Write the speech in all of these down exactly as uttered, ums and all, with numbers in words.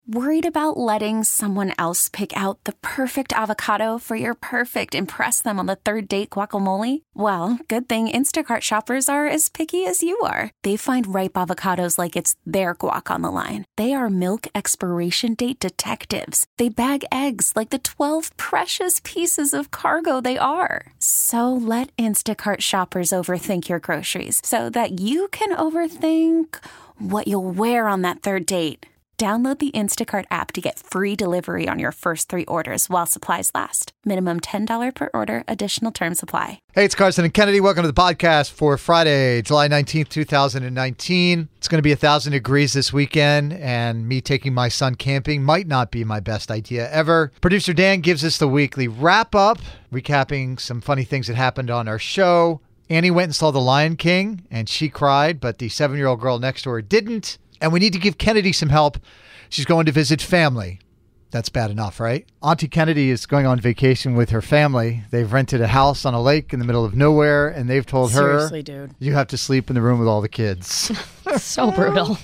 Worried about letting someone else pick out the perfect avocado for your perfect impress them on the third date guacamole? Well, good thing Instacart shoppers are as picky as you are. They find ripe avocados like it's their guac on the line. They are milk expiration date detectives. They bag eggs like the twelve precious pieces of cargo they are. So let Instacart shoppers overthink your groceries so that you can overthink what you'll wear on that third date. Download the Instacart app to get free delivery on your first three orders while supplies last. Minimum ten dollars per order. Additional terms apply. Hey, it's Carson and Kennedy. Welcome to the podcast for Friday, July nineteenth, two thousand nineteen. It's going to be one thousand degrees this weekend, and me taking my son camping might not be my best idea ever. Producer Dan gives us the weekly wrap-up, recapping some funny things that happened on our show. Annie went and saw The Lion King, and she cried, but the seven-year-old girl next door didn't. And we need to give Kennedy some help. She's going to visit family. That's bad enough, right? Auntie Kennedy is going on vacation with her family. They've rented a house on a lake in the middle of nowhere, and they've told Seriously, her, dude. you have to sleep in the room with all the kids. So brutal.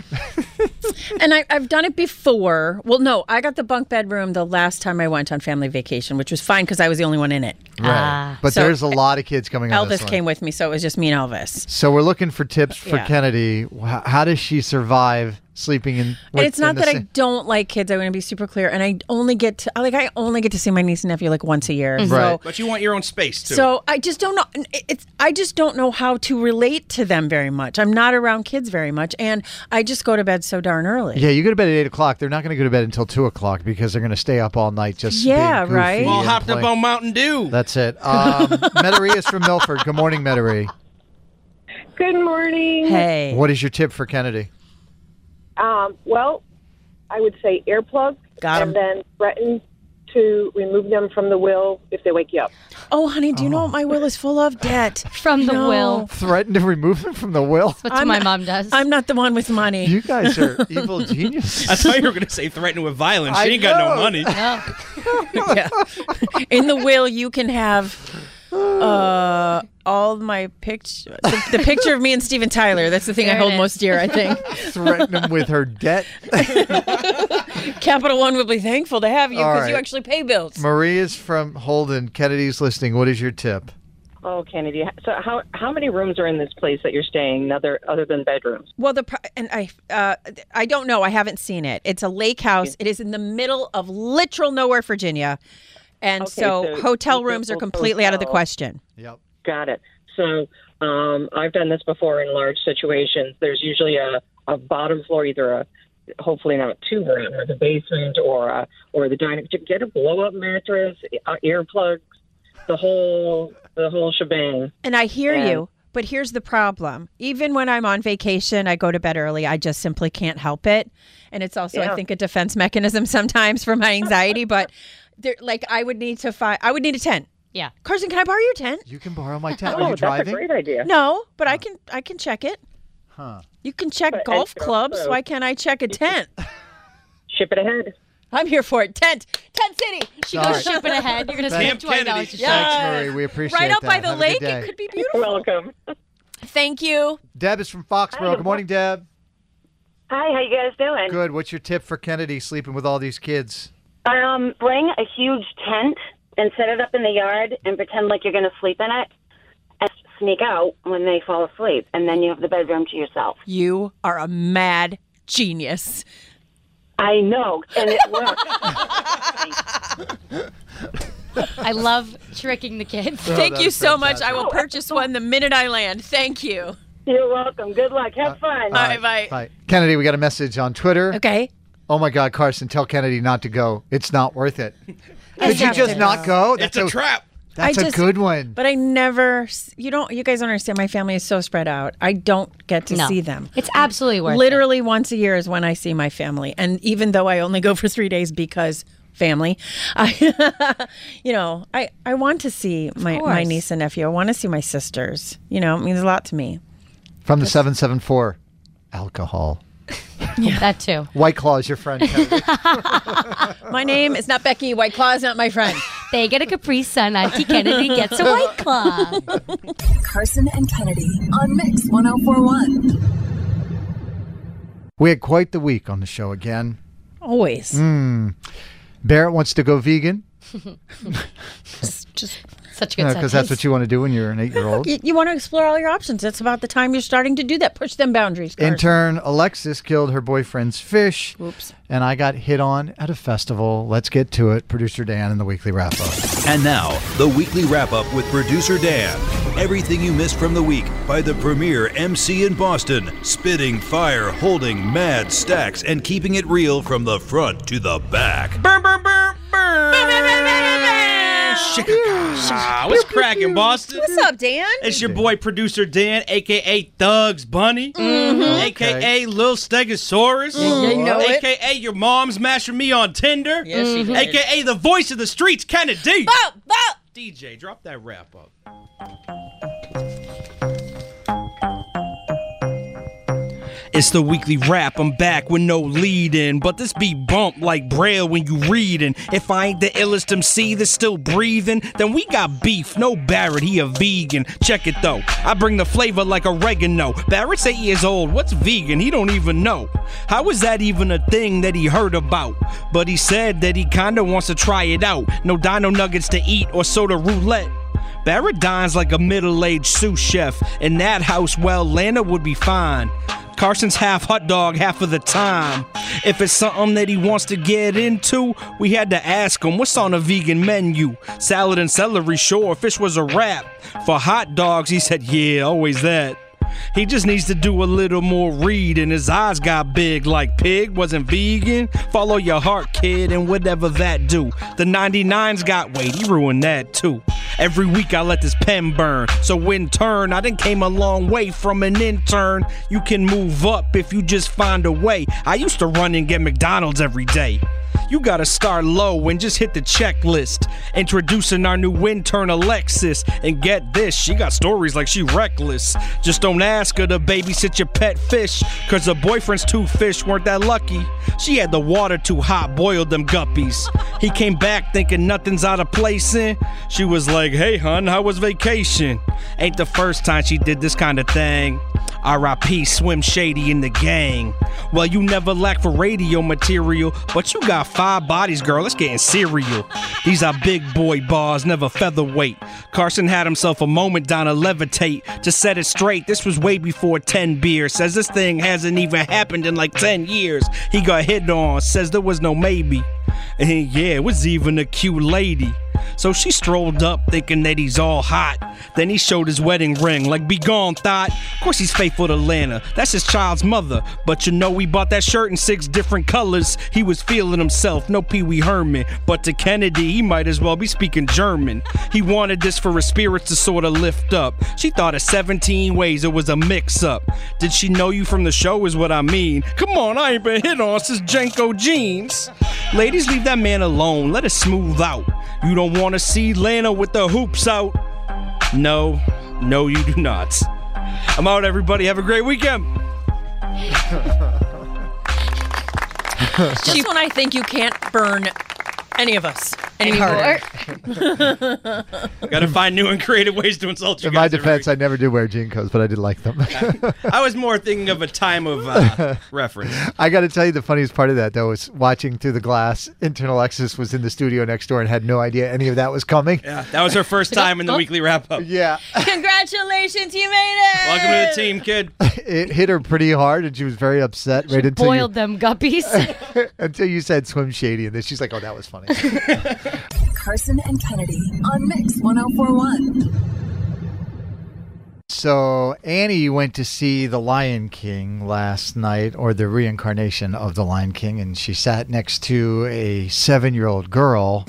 And I, I've done it before. Well, no, I got the bunk bed room the last time I went on family vacation, which was fine because I was the only one in it. Right. Ah. But So, there's a lot of kids coming on this Elvis one. came with me, so it was just me and Elvis. So we're looking for tips for Yeah. Kennedy. How, how does she survive sleeping in? And it's not in the that I same- don't like kids. I want to be super clear. And I only get to, like, I only get to see my niece and nephew like once a year. Right. So, But you want your own space, too. so I just don't know. It's I just don't know how to relate to them very much. I'm not around kids very much, and I just go to bed so darn early. Yeah, you go to bed at eight o'clock. They're not going to go to bed until two o'clock because they're going to stay up all night just Yeah, being goofy right. I'm all and hopped up playing. on Mountain Dew. That's it. Um, Metairie is from Milford. Good morning, Metairie. Good morning. Hey. What is your tip for Kennedy? Um, well, I would say earplug, Got 'em. and then threaten to remove them from the will if they wake you up. Oh, honey, do you know what my will is full of? Debt. From the No. will. Threaten to remove them from the will? That's I'm what my not- mom does. I'm not the one with money. You guys are evil geniuses. I thought you were going to say threaten with violence. She I ain't got no know. money. No. Yeah. In the will, you can have uh, all my picture, the, the picture of me and Steven Tyler. That's the thing There I it hold is. most dear, I think. Threaten them with her debt. Capital One will be thankful to have you All because you right. actually pay bills. Marie is from Holden. Kennedy's listening. What is your tip? Oh, Kennedy. So how how many rooms are in this place that you're staying other other than bedrooms? Well, the pro- and I uh, I don't know. I haven't seen it. It's a lake house. It is in the middle of literal nowhere, Virginia, and Okay, so, so hotel you rooms are go completely out of the hotel. question. Yep. Got it. So um, I've done this before in large situations. There's usually a, a bottom floor, either a hopefully not two room or the basement or a, or the dining. To get a blow up mattress, uh, earplugs, the whole the whole shebang. And I hear And- you, but here's the problem. Even when I'm on vacation, I go to bed early. I just simply can't help it. And it's also, I Yeah. think, a defense mechanism sometimes for my anxiety. But there, like, I would need to find, I would need a tent. Yeah. Carson, can I borrow your tent? You can borrow my tent. Oh, Are you that's driving? a great idea. No, but I can, I can check it. Huh. You can check But- golf and clubs. also- Why can't I check a tent? Ship it ahead. I'm here for it. Tent, tent city. She All goes right. shipping ahead. You're going to spend Camp twenty dollars to Kennedy. ship. Thanks, Marie. We appreciate Right out that. by the Have a lake. good day. It could be beautiful. Welcome. Thank you. Deb is from Foxborough. Good morning, Deb. Hi, how you guys doing? Good. What's your tip for Kennedy sleeping with all these kids? Um, bring a huge tent and set it up in the yard and pretend like you're going to sleep in it and sneak out when they fall asleep. And then you have the bedroom to yourself. You are a mad genius. I know, and it works. I love tricking the kids. Thank that you is so much. fantastic. I will purchase one the minute I land. Thank you. You're welcome. Good luck. Have fun. Bye, bye. Bye. Kennedy, we got a message on Twitter. Okay. Oh, my God, Carson, tell Kennedy not to go. It's not worth it. I Could you have just to not go? It's a trap. That's I a just- good one. But I never, you don't, you guys don't understand. My family is so spread out. I don't get to No. see them. It's absolutely worth it. Literally once a year is when I see my family. And even though I only go for three days because family, I, you know, I, I want to see my, my course. niece and nephew. I want to see my sisters. You know, it means a lot to me. From the seven seven four, alcohol. That too. White Claw is your friend, Kennedy. My name is not Becky. White Claw is not my friend. They get a Capri Sun. Auntie Kennedy gets a White Claw. Carson and Kennedy on Mix ten forty-one. We had quite the week on the show again. Always. Mm. Barrett wants to go vegan. just, just Such a good Because that's what you want to do when you're an eight-year-old. You, you want to explore all your options. That's about the time you're starting to do that. Push them boundaries, Carson. Intern Alexis killed her boyfriend's fish. Oops. And I got hit on at a festival. Let's get to it. Producer Dan and the Weekly Wrap-Up. And now, the Weekly Wrap-Up with Producer Dan. Everything you missed from the week by the premier M C in Boston. Spitting fire, holding mad stacks, and keeping it real from the front to the back. Burn, burn, burn, burn. Ah, what's cracking, Boston? What's up, Dan? It's your boy, Producer Dan, a k a. Thugs Bunny, Mm-hmm. a k a. Lil Stegosaurus, Mm, you know a it. k a your mom's mashing me on Tinder, Yes, she did. a k a the voice of the streets, Kennedy. Bop, bop. D J, drop that wrap up. It's the weekly rap, I'm back with no lead in, but this beat bump like braille when you readin'. If I ain't the illest M C that's still breathing, then we got beef, no Barrett, he a vegan. Check it though, I bring the flavor like oregano. Barrett's eight years old, what's vegan? He don't even know. How is that even a thing that he heard about? But he said that he kinda wants to try it out. No dino nuggets to eat or soda roulette. Barrett dines like a middle-aged sous chef. In that house, well, Lana would be fine. Carson's half hot dog half of the time. If it's something that he wants to get into, we had to ask him, what's on a vegan menu? Salad and celery, sure, fish was a wrap. For hot dogs, he said, yeah, always that. He just needs to do a little more reading. His eyes got big like pig wasn't vegan. Follow your heart, kid, and whatever that do. The ninety-nines got weight, he ruined that too. Every week I let this pen burn. So in turn, I done came a long way from an intern. You can move up if you just find a way. I used to run and get McDonald's every day. You gotta start low and just hit the checklist. Introducing our new intern Alexis. And get this, she got stories like she reckless. Just don't ask her to babysit your pet fish, cause her boyfriend's two fish weren't that lucky. She had the water too hot, boiled them guppies. He came back thinking nothing's out of place in. She was like, hey hun, how was vacation? Ain't the first time she did this kind of thing. R I P Swim Shady in the gang. Well, you never lack for radio material, but you got five bodies, girl, it's getting serial. These are big boy bars, never featherweight. Carson had himself a moment down to levitate. To set it straight, this was way before ten beers. Says this thing hasn't even happened in like ten years. He got hit on, says there was no maybe. And yeah, it was even a cute lady. So she strolled up thinking that he's all hot. Then he showed his wedding ring like be gone thought. Of course he's faithful to Lana, that's his child's mother. But you know he bought that shirt in six different colors. He was feeling himself, no Pee Wee Herman. But to Kennedy he might as well be speaking German. He wanted this for his spirits to sort of lift up. She thought of seventeen ways it was a mix-up. Did she know you from the show is what I mean. Come on, I ain't been hit on since Janko Jeans. Ladies, leave that man alone, let it smooth out. You don't want to see Lana with the hoops out. No, no you do not. I'm out, everybody. Have a great weekend. Just when I think you can't burn any of us any harder. Gotta find new and creative ways to insult you In guys. my every defense, week. I never did wear jean coats, but I did like them. I was more thinking of a time of uh, reference. I got to tell you, the funniest part of that, though, was watching through the glass. Intern Alexis was in the studio next door and had no idea any of that was coming. Yeah, that was her first time in the weekly wrap-up. Yeah. Congratulations, you made it! Welcome to the team, kid. It hit her pretty hard, and she was very upset right until Boiled you, them guppies. until you said Swim Shady, and then she's like, oh, that was funny. Carson and Kennedy on Mix one oh four point one. So Annie went to see The Lion King last night, or the reincarnation of The Lion King, and she sat next to a seven-year-old girl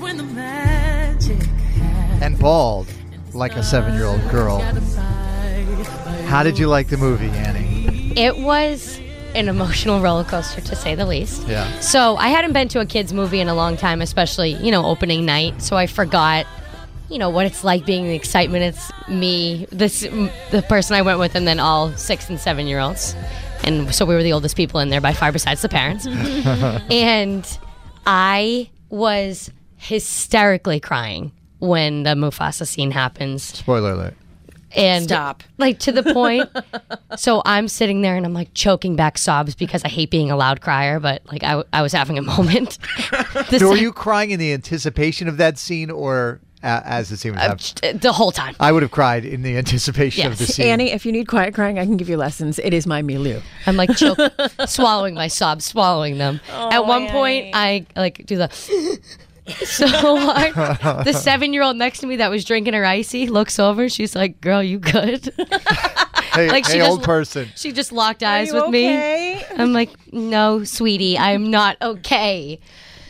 and bawled like a seven-year-old girl. How did you like the movie, Annie? It was an emotional roller coaster, to say the least. Yeah. So I hadn't been to a kids movie in a long time, especially, you know, opening night. So I forgot, you know, what it's like being the excitement. It's me, this the person I went with, and then all six and seven year olds. And so we were the oldest people in there by far, besides the parents. And I was hysterically crying when the Mufasa scene happens. Spoiler alert. And Stop. Like to the point. So I'm sitting there and I'm like choking back sobs because I hate being a loud crier, but like I, I was having a moment. The So were se- you crying in the anticipation of that scene or uh, as the scene was uh, happening? the whole time. I would have cried in the anticipation of the Yes. scene. Annie, if you need quiet crying, I can give you lessons. It is my milieu. I'm like choke, swallowing my sobs, swallowing them. At one point, I like do the so hard. The seven-year-old next to me that was drinking her icy looks over. She's like, "Girl, you good?" Hey, Like, she hey just- old person. She just locked eyes you with okay? me. I'm like, "No, sweetie, I'm not okay."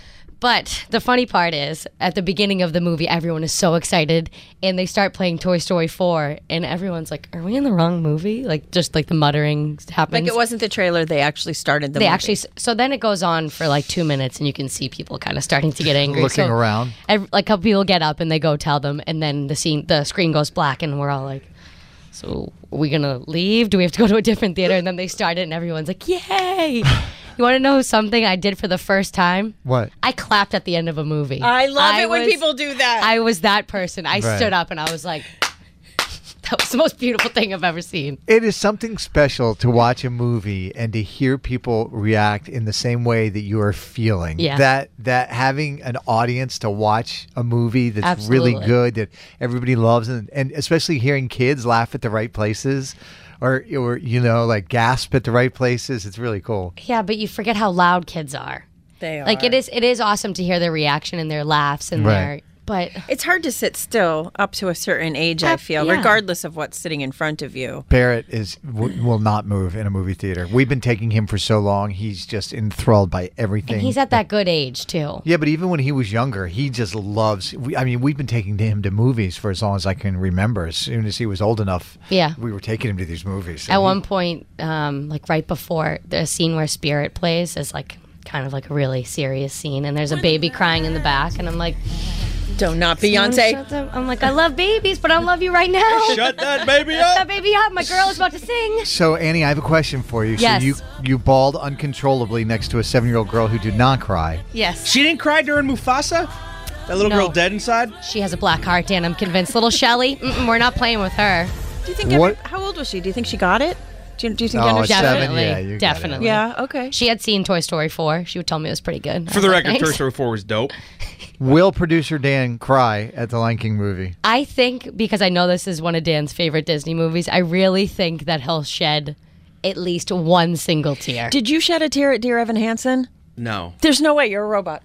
But the funny part is, at the beginning of the movie, everyone is so excited, and they start playing Toy Story four, and everyone's like, "Are we in the wrong movie?" Like, just like the muttering happens. Like it wasn't the trailer. They actually started the They movie. actually, so then it goes on for like two minutes, and you can see people kind of starting to get angry. Looking So around. ev- like a couple people get up and they go tell them, and then the scene, the screen goes black, and we're all like, "So are we gonna leave? Do we have to go to a different theater?" And then they start it, and everyone's like, "Yay!" You want to know something I did for the first time? What? I clapped at the end of a movie. I love I it when was- people do that. I was that person. I Right. stood up and I was like, "That was the most beautiful thing I've ever seen." It is something special to watch a movie and to hear people react in the same way that you are feeling. Yeah. That that having an audience to watch a movie that's really Absolutely. good that everybody loves and, and especially hearing kids laugh at the right places or or you know like gasp at the right places. It's really cool. Yeah, but you forget how loud kids are. they are. Like it is, it is awesome to hear their reaction and their laughs and Right. their. But It's hard to sit still up to a certain age, I Up- feel, yeah. regardless of what's sitting in front of you. Barrett is w- will not move in a movie theater. We've been taking him for so long. He's just enthralled by everything. and he's at that good age too. Yeah, but even when he was younger, he just loves. We, I mean, we've been taking him to movies for as long as I can remember. As soon as he was old enough, Yeah. we were taking him to these movies. At And one point, um, like right before the scene where Spirit plays is like kind of like a really serious scene, and there's a baby crying in the back, and I'm like, Don't not "Someone Beyonce. shut the-" I'm like, "I love babies, but I don't love you right now." Shut that baby Shut that up. baby up! My girl is about to sing. he- so Annie, I have a question for you. Yes. So you you bawled uncontrollably next to a seven-year-old girl who did not cry. Yes, She didn't cry during Mufasa? That little No. girl dead inside? she has a black heart, Dan. I'm convinced. Little Shelly, mm-mm, we're not playing with her. Do you think? What- Every, how old was she? Do you think she got it? Do you, do you think? Oh, you it's understand? seven. Definitely, Yeah, you got it. definitely. Yeah. Okay. She had seen Toy Story four. She would tell me it was pretty good. I For was the like, record, Toy "Thanks." Story four was dope. Will producer Dan cry at the Lion King movie? I think because I know this is one of Dan's favorite Disney movies, I really think that he'll shed at least one single tear. Did you shed a tear at Dear Evan Hansen? No. There's no way. You're a robot.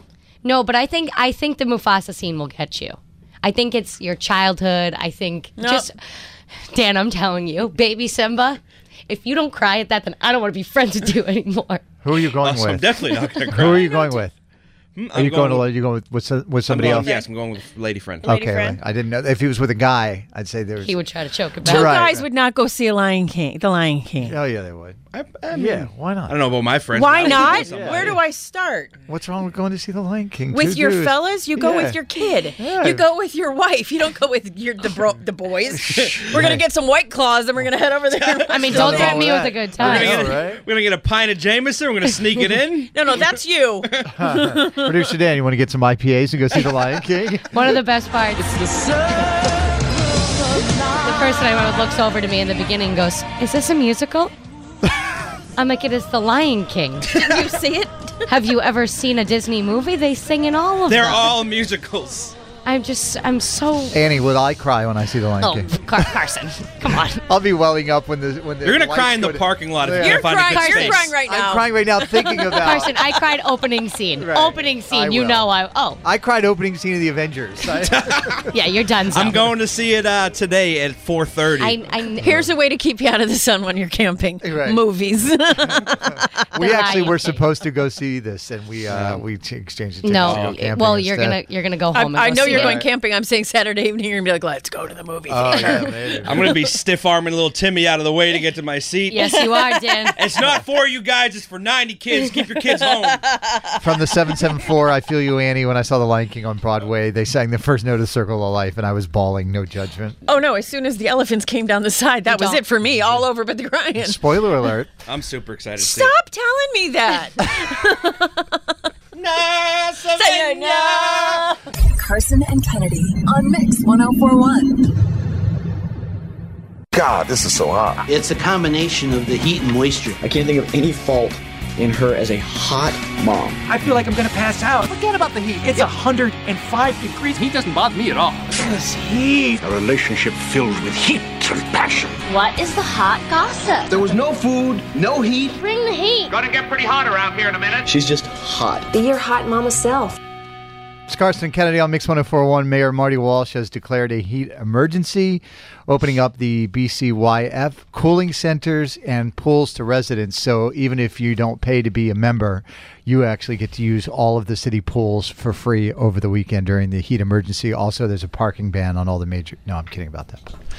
No, but I think I think the Mufasa scene will get you. I think it's your childhood. I think No. just Dan, I'm telling you, baby Simba. If you don't cry at that, then I don't want to be friends with you anymore. Who are you going So I'm with? definitely not going to cry. Who are you going with? Hmm, Are I'm you going, to? with- Are you going with with, some- with I'm somebody going- else? Yes, I'm going with lady friend. Lady Okay, friend? like, I didn't know if he was with a guy. I'd say there's. He would try to choke it Two back. Right. guys would not go see a Lion King. The Lion King. Oh yeah, they would. I, I mean, Yeah, why not? I don't know about my friends. Why but I would not? with somebody. Where do I start? What's wrong with going to see the Lion King? With Two your dudes. fellas, you go Yeah. with your kid. Yeah. You go with your wife. You don't go with your the bro, the boys. We're gonna get some White Claws, and we're gonna head over there. I mean, Nothing don't wrong threaten me with with a that. good We're time. gonna, I get know, a, right? we're gonna get a pint of Jameson. We're gonna sneak it in. No, no, that's you. Producer Dan, you want to get some I P As and go see the Lion King? One of the best parts. The person I went with looks over to me in the beginning and goes, "Is this a musical?" I'm like, "It is The Lion King." Did you see it? Have you ever seen a Disney movie? They sing in all of They're them. all musicals. I'm just, I'm so. Annie, will I cry when I see the Lion Oh, King? Car- Carson, come on. I'll be welling up when the when the. You're gonna lights cry in go the to- parking lot if Yeah. you You're can't find a crying. good You're space. crying right now. I'm crying right now thinking about. Carson, I cried opening scene. Right. Opening I scene. You will. know I. Oh, I cried opening scene of the Avengers. I- yeah, you're done. I'm going to see it uh, today at four thirty. I, I, Here's a way to keep you out of the sun when you're camping. Right. Movies. we The actually Lion were King. supposed to go see this, and we uh, we ch- exchanged the tickets to no. go camping Well, you're instead. gonna, you're gonna go I, home. And I go know see you're it. going camping. I'm saying Saturday evening. You're gonna be like, let's go to the movie Oh theater. yeah, maybe. I'm gonna be stiff arming little Timmy out of the way to get to my seat. Yes, you are, Dan. It's not for you guys. It's for ninety kids. Keep your kids home. From the seven seven four, I Feel You, Annie. When I saw the Lion King on Broadway, they sang the first note of Circle of Life, and I was bawling. No judgment. Oh no! As soon as the elephants came down the side, that was Don't. it for me. All over but the crying. Spoiler alert. I'm super excited. to see it. Stop telling me that. No, Say no. Carson and Kennedy on Mix one oh four one. God, this is so hot. It's a combination of the heat and moisture. I can't think of any fault in her as a hot mom. I feel like I'm gonna pass out. Forget about the heat. It's Yep. one hundred five degrees. Heat doesn't bother me at all. This heat. A relationship filled with heat and passion. What is the hot gossip? There was no food, no heat. Bring the heat. Gonna get pretty hot around here in a minute. She's just hot. Be your hot mama self. It's Carson and Kennedy on Mix one oh four point one. Mayor Marty Walsh has declared a heat emergency, opening up the B C Y F cooling centers and pools to residents. So even if you don't pay to be a member, you actually get to use all of the city pools for free over the weekend during the heat emergency. Also, there's a parking ban on all the major... No, I'm kidding about that.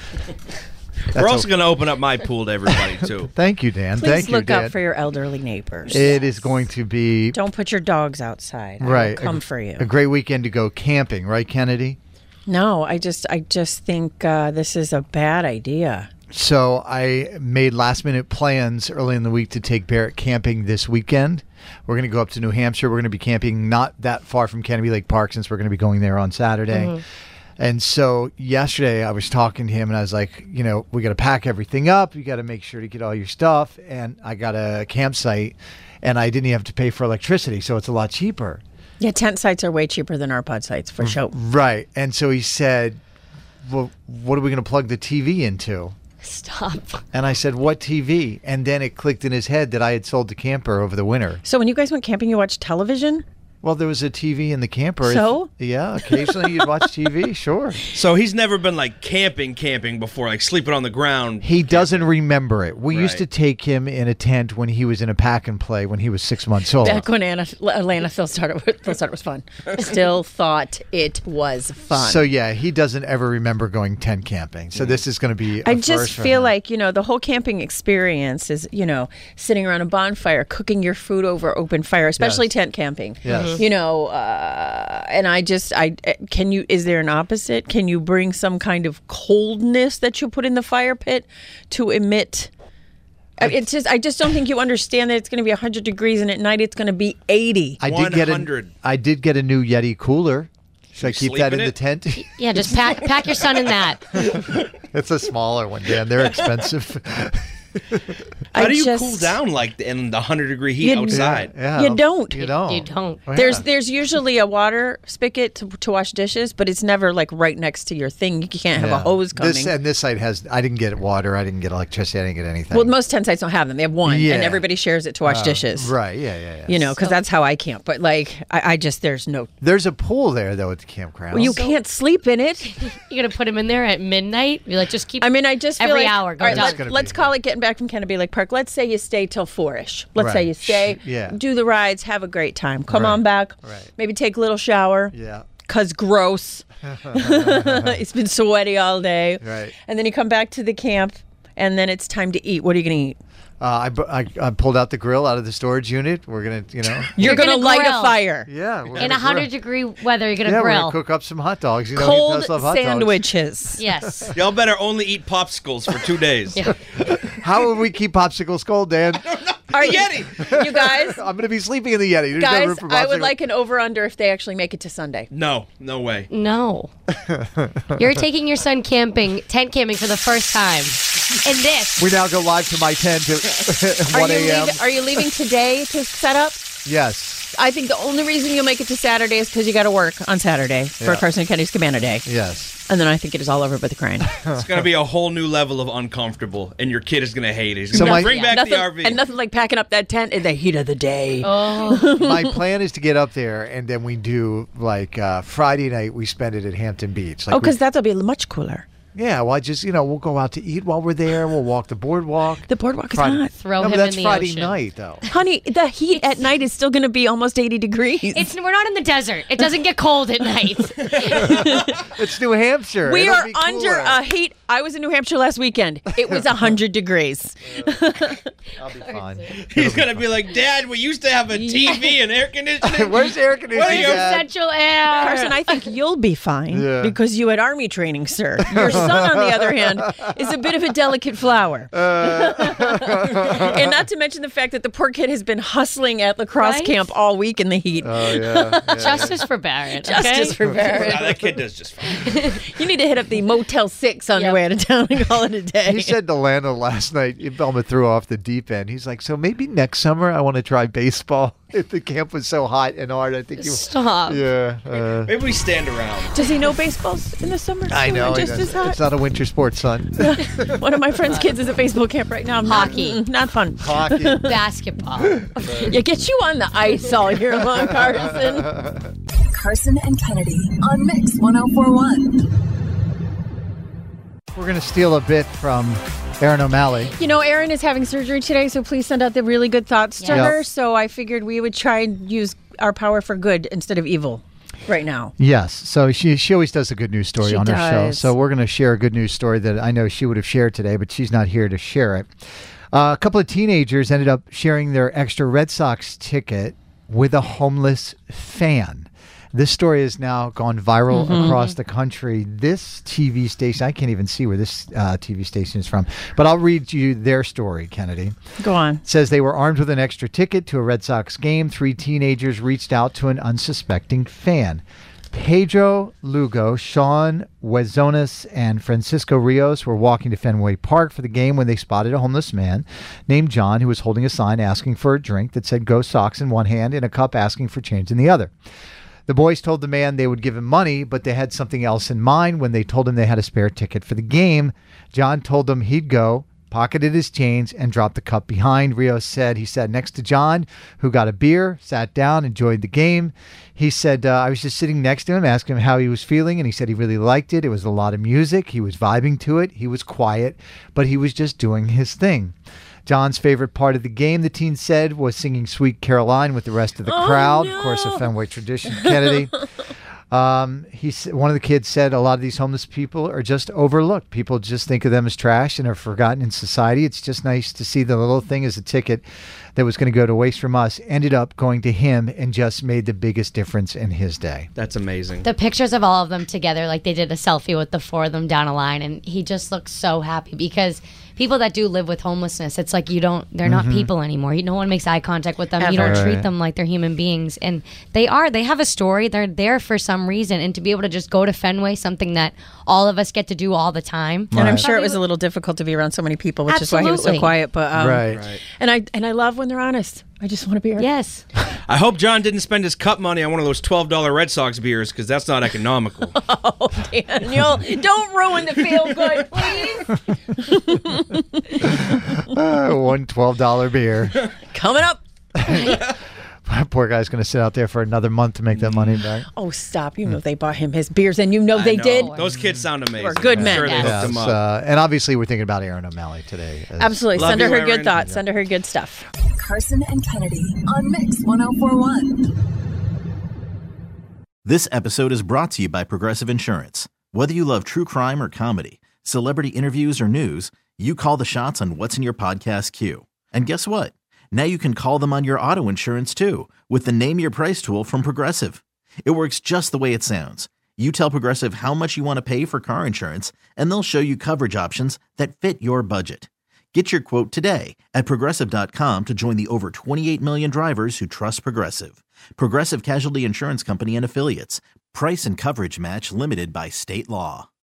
That's We're also going to open up my pool to everybody, too. Thank you, Dan. Please Thank you, look Dan. out for your elderly neighbors. It is going to be... Don't put your dogs outside. I will right. come a, for you. A great weekend to go camping, right, Kennedy? No, I just I just think uh, this is a bad idea. So I made last minute plans early in the week to take Barrett camping this weekend. We're going to go up to New Hampshire. We're going to be camping not that far from Canopy Lake Park since we're going to be going there on Saturday. Mm-hmm. And so yesterday I was talking to him and I was like, you know, we got to pack everything up. You got to make sure to get all your stuff. And I got a campsite and I didn't even have to pay for electricity. So it's a lot cheaper. Yeah, tent sites are way cheaper than our pod sites, for sure. Right. And so he said, well, what are we going to plug the T V into? Stop. And I said, what T V? And then it clicked in his head that I had sold the camper over the winter. So when you guys went camping, you watched television? Well, there was a T V in the camper. So? If, yeah, occasionally you'd watch T V, sure. So he's never been like camping, camping before, like sleeping on the ground. He doesn't remember it. We Right. used to take him in a tent when he was in a pack and play when he was six months old. Back when Anna, Atlanta still started, still thought it was fun. Still thought it was fun. So yeah, he doesn't ever remember going tent camping. So this is going to be a I first just for feel him. like, you know, the whole camping experience is, you know, sitting around a bonfire, cooking your food over open fire, especially Yes. tent camping. Yes. You know, uh, and I just, I can you, is there an opposite? Can you bring some kind of coldness that you put in the fire pit to emit? I, it's just, I just don't think you understand that it's going to be one hundred degrees and at night it's going to be eighty. I did get one hundred. a, I did get a new Yeti cooler. Should I keep sleep that in in the it? tent? Yeah, just pack pack your son in that. It's a smaller one, Dan. They're expensive. How I do you just- cool down like in the one hundred degree heat You- outside? Yeah, You don't. You don't. You don't. Oh, yeah. There's there's usually a water spigot to, to wash dishes, but it's never like right next to your thing. You can't have Yeah. a hose coming. This and this site has. I didn't get water. I didn't get electricity. I didn't get anything. well, most tent sites don't have them. They have one, Yeah. and everybody shares it to wash Uh, dishes. Right. Yeah. Yeah. Yeah. You know, because that's how I camp. But like, I, I just there's no. There's a pool there though at the campground. Well, you can't sleep in it. You're gonna put him in there at midnight. Be like, just keep. I mean, I just feel every like, hour. Go all right, down. let, gonna let's be- call it getting back from Canopy Lake Park. Let's say you stay till four-ish. Let's say Right. you stay, Yeah. do the rides, have a great time. Come Right. on back. Right. Maybe take a little shower. Yeah. Cause gross. It's been sweaty all day. Right. And then you come back to the camp, and then it's time to eat. What are you gonna eat? Uh, I, bu- I I pulled out the grill out of the storage unit. We're gonna, you know. You're, You're gonna, gonna light grill. a fire. Yeah. We're In gonna a hundred grill. degree weather, you're gonna Yeah, we're grill. gonna cook up some hot dogs. You know, he Cold does love hot dogs. sandwiches. Yes. Y'all better only eat popsicles for two days. Yeah. How will we keep popsicles cold, Dan? Are you, Yeti. you guys? I'm gonna be sleeping in the Yeti. There's no Guys, room for I would popsicles. like an over/under if they actually make it to Sunday. No, no way. No. You're taking your son camping, tent camping for the first time. And this. We now go live to my tent at Are one you, a.m. leaving, are you leaving today to set up? Yes. I think the only reason you'll make it to Saturday is because you got to work on Saturday for Yeah. Carson and Kennedy's Cabana Day. Yes. And then I think it is all over but the crane. It's gonna be a whole new level of uncomfortable, and your kid is gonna hate it. He's So gonna my- bring back nothing, the R V. And nothing like packing up that tent in the heat of the day. Oh. My plan is to get up there, and then we do like uh, Friday night. We spend it at Hampton Beach. Like oh, we- because that'll be much cooler. yeah. Well, I just you know we'll go out to eat while we're there. We'll walk the boardwalk. The boardwalk is Friday. hot. Throw no, him but that's in the Friday ocean. night though. Honey, the heat at night is still going to be almost eighty degrees. It's we're not in the desert. It doesn't get cold at night. It's New Hampshire. we It'll are be under cooler. a heat. I was in New Hampshire last weekend. It was one hundred degrees. I'll be fine. He's gonna be like, Dad, we used to have a T V and air conditioning. Where's the air conditioning? Where's Dad? Central air. Carson, I think you'll be fine Yeah. because you had army training, sir. You're son, on the other hand, is a bit of a delicate flower. Uh. And not to mention the fact that the poor kid has been hustling at lacrosse Right? camp all week in the heat. Oh, yeah. yeah. Justice for Barrett. Okay? Justice for Barrett. Nah, that kid does just fine. You need to hit up the Motel six on your way out of town and call it a day. He said to Lana last night, Velma threw off the deep end. He's like, so maybe next summer I want to try baseball. If the camp was so hot and hard, I think you Stop. Yeah. Uh, Maybe we stand around. Does he know baseball's in the summer? I know. Just it- as hot. It's not a winter sport, son. One of my friend's kids is at baseball camp right now. Not- Hockey. mm, Not, fun. Hockey. Basketball. Yeah, get you on the ice all year long, Carson. Carson and Kennedy on Mix one oh four one. We're going to steal a bit from Erin O'Malley. You know, Erin is having surgery today, so please send out the really good thoughts to Yeah. her. So I figured we would try and use our power for good instead of evil right now. Yes. So she she always does a good news story She on her show. does. So we're going to share a good news story that I know she would have shared today, but she's not here to share it. Uh, a couple of teenagers ended up sharing their extra Red Sox ticket with a homeless fan. This story has now gone viral Mhm. across the country. This T V station, I can't even see where this uh, T V station is from, but I'll read you their story, Kennedy. Go on. It says they were armed with an extra ticket to a Red Sox game. Three teenagers reached out to an unsuspecting fan. Pedro Lugo, Sean Wezonis, and Francisco Rios were walking to Fenway Park for the game when they spotted a homeless man named John who was holding a sign asking for a drink that said Go Sox in one hand and a cup asking for change in the other. The boys told the man they would give him money, but they had something else in mind when they told him they had a spare ticket for the game. John told them he'd go, pocketed his change, and dropped the cup behind. Rios said he sat next to John, who got a beer, sat down, enjoyed the game. He said, uh, I was just sitting next to him, asking him how he was feeling, and he said he really liked it. It was a lot of music. He was vibing to it. He was quiet, but he was just doing his thing. John's favorite part of the game, the teen said, was singing Sweet Caroline with the rest of the Oh, crowd. no. Of course, a Fenway tradition, Kennedy. Um, he s- one of the kids said a lot of these homeless people are just overlooked. People just think of them as trash and are forgotten in society. It's just nice to see the little thing as a ticket that was going to go to waste from us ended up going to him and just made the biggest difference in his day. That's amazing. The pictures of all of them together, like they did a selfie with the four of them down a line, and he just looks so happy because people that do live with homelessness, it's like you don't, they're not Mhm. people anymore. You, no one makes eye contact with them. You Ever. don't treat Right. them like they're human beings. And they are, they have a story. They're there for some reason. And to be able to just go to Fenway, something that all of us get to do all the time. And I'm Right. sure it was a little difficult to be around so many people, which is why he was so Absolutely. quiet. But um, Right. Right. And I and I love when they're honest. I just want to be around. Yes. I hope John didn't spend his cup money on one of those twelve dollar Red Sox beers because that's not economical. Oh, Daniel, don't ruin the feel good, please. Uh, one twelve dollar beer. Coming up. Poor guy's going to sit out there for another month to make that money back. Oh, stop. You know they bought him his beers, and you know I they know. did. Those kids sound amazing. We're good I'm men. Sure they Yes. hooked them Yes, up. uh, and obviously we're thinking about Erin O'Malley today. as- Absolutely. Love Send her you, her good Erin. thoughts. Send her her good stuff. Carson and Kennedy on Mix one oh four one. This episode is brought to you by Progressive Insurance. Whether you love true crime or comedy, celebrity interviews or news, you call the shots on what's in your podcast queue. And guess what? Now you can call them on your auto insurance too with the Name Your Price tool from Progressive. It works just the way it sounds. You tell Progressive how much you want to pay for car insurance, and they'll show you coverage options that fit your budget. Get your quote today at Progressive dot com to join the over twenty-eight million drivers who trust Progressive. Progressive Casualty Insurance Company and Affiliates. Price and coverage match limited by state law.